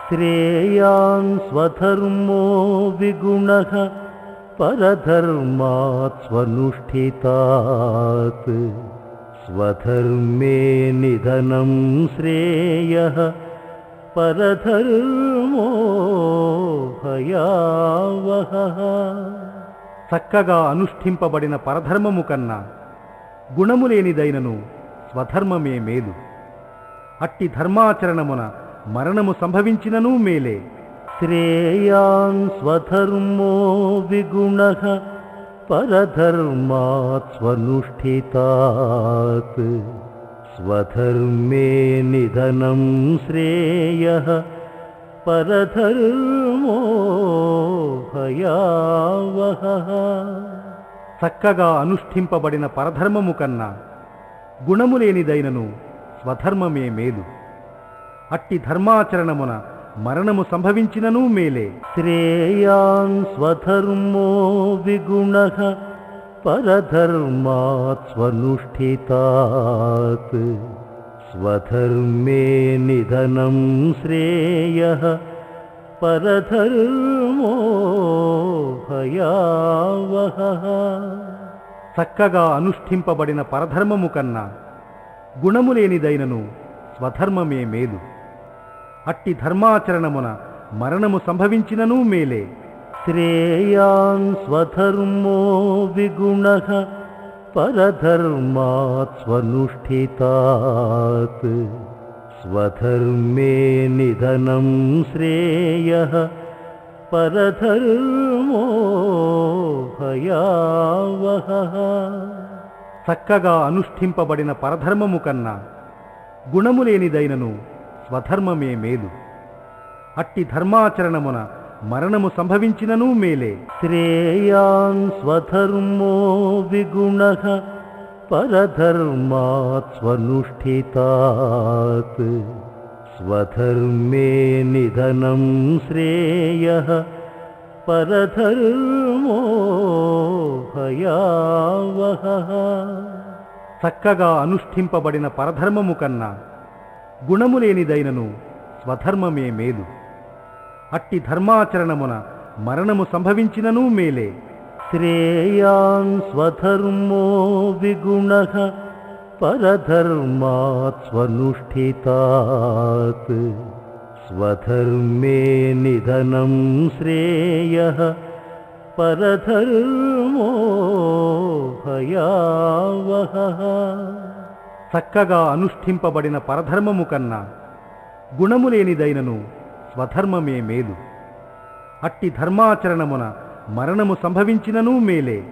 శ్రేయాన్ స్వధర్మో విగుణః పరధర్మాత్ స్వనుష్ఠితాత్ స్వధర్మే నిధనం శ్రేయః పరధర్మో భయావహః. చక్కగా అనుష్ఠింపబడిన పరధర్మము కన్నా గుణము లేనిదైనను స్వధర్మమే మేలు. అట్టి ధర్మాచరణమున మరణము సంభవించిననూ మేలే. శ్రేయాన్ స్వధర్మో విగుణః పరధర్మాత్ స్వనుష్ఠితాత్ స్వధర్మే నిధనం శ్రేయః పరధర్మో భయావహః. చక్కగా అనుష్ఠింపబడిన పరధర్మము కన్నా గుణము లేనిదైనను స్వధర్మమే మేలు. అట్టి ధర్మాచరణమున మరణము సంభవించిననూ మేలే. శ్రేయాన్ స్వధర్మో విగుణః పరధర్మాత్ స్వనుష్ఠితాత్ స్వధర్మే నిధనం శ్రేయః పరధర్మో భయావహః. చక్కగా అనుష్ఠింపబడిన పరధర్మము కన్నా గుణము లేనిదైనను స్వధర్మమే మేలు. అట్టి ధర్మాచరణమున మరణము సంభవించిననూ మేలే. శ్రేయాన్ స్వధర్మో విగుణః పరధర్మాత్ స్వనుష్ఠితాత్ స్వధర్మే నిధనం శ్రేయః పరధర్మో భయావహః. చక్కగా అనుష్ఠింపబడిన పరధర్మము కన్నా గుణము లేనిదైనను స్వధర్మమే మేలు. అట్టి ధర్మాచరణమున మరణము సంభవించిననూ మేలే. శ్రేయాన్ స్వధర్మో విగుణః పరధర్మాత్ స్వనుష్ఠితాత్ స్వధర్మే నిధనం శ్రేయః పరధర్మో భయావహః. చక్కగా అనుష్ఠింపబడిన పరధర్మము కన్నా గుణము లేనిదైనను స్వధర్మమే మేలు. అట్టి ధర్మాచరణమున మరణము సంభవించిననూ మేలే. శ్రేయాన్ స్వధర్మో విగుణః పరధర్మాత్ స్వనుష్ఠితాత్ స్వధర్మే నిధనం శ్రేయః పరధర్మో భయావహః. చక్కగా అనుష్ఠింపబడిన పరధర్మము కన్నా గుణము లేనిదైనను స్వధర్మమే మేలు. అట్టి ధర్మాచరణమున మరణము సంభవించిననూ మేలే.